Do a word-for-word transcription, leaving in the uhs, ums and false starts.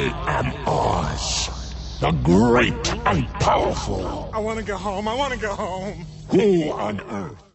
am Oz, the great and powerful. I want to go home. I want to go home. Who on earth